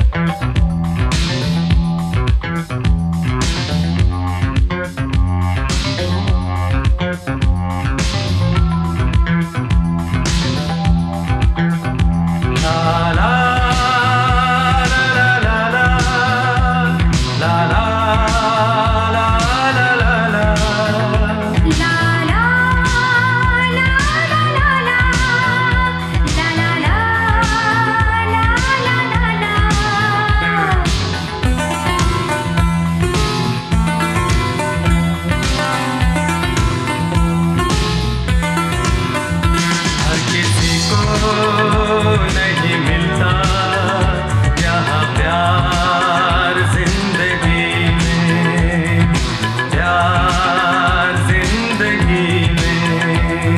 नहीं मिलता यहाँ प्यार जिंदगी में, प्यार जिंदगी में।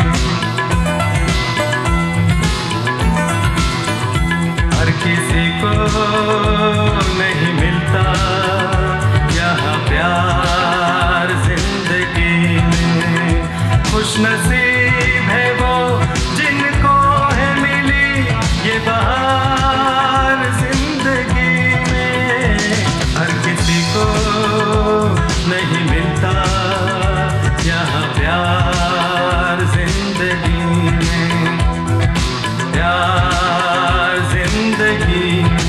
हर किसी को नहीं मिलता यहाँ प्यार जिंदगी में। खुशनसीब है वो जिनको है मिली ये बहार जिंदगी में। हर किसी को नहीं मिलता यहाँ प्यार जिंदगी में, प्यार जिंदगी में।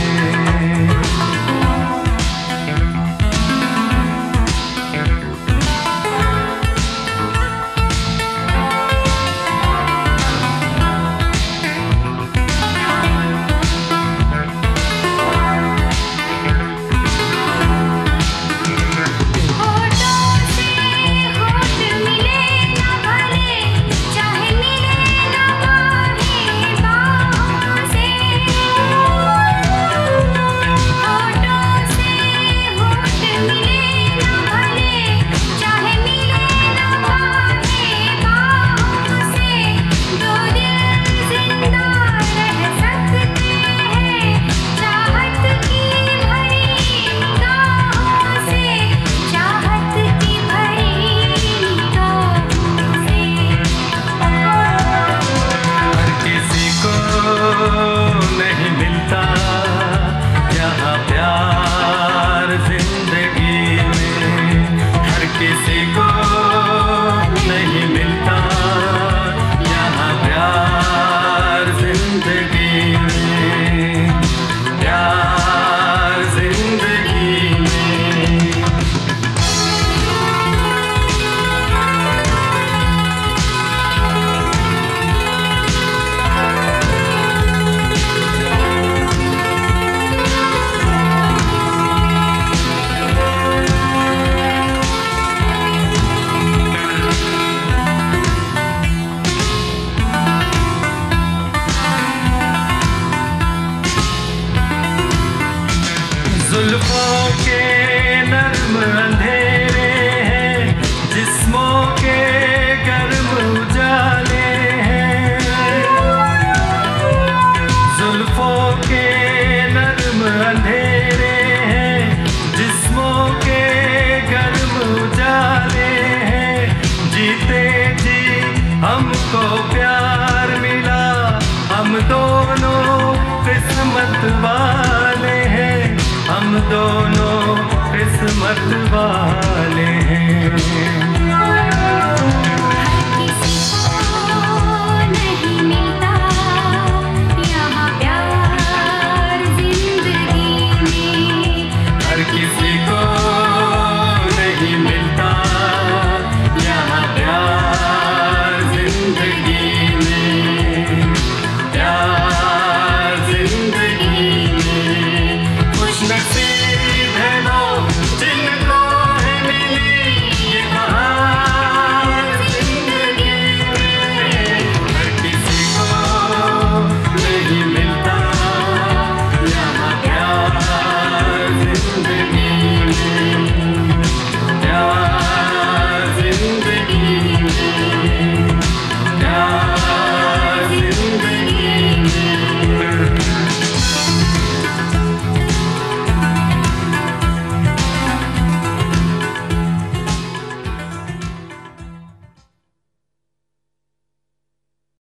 नहीं मिलता यहाँ प्यार जिंदगी में। हर किसी को नहीं मिलता यहाँ प्यार जिंदगी में, प्यार जिंदगी में। जुल्फों के नर्म अंधेरे हैं, जिस्मों के गर्म उजाले हैं। जुल्फों के नर्म अंधेरे हैं, जिस्मों के गर्म उजाले हैं। जीते जी हमको प्यार मिला, हम दोनों किस्मत वाले हैं, हम दोनों किस्मत वाले हैं।